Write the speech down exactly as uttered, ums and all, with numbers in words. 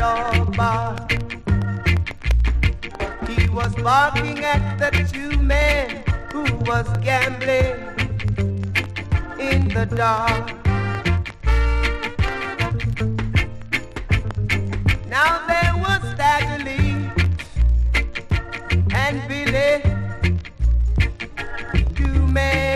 dog barked. He was barking at the two men who was gambling in the dark.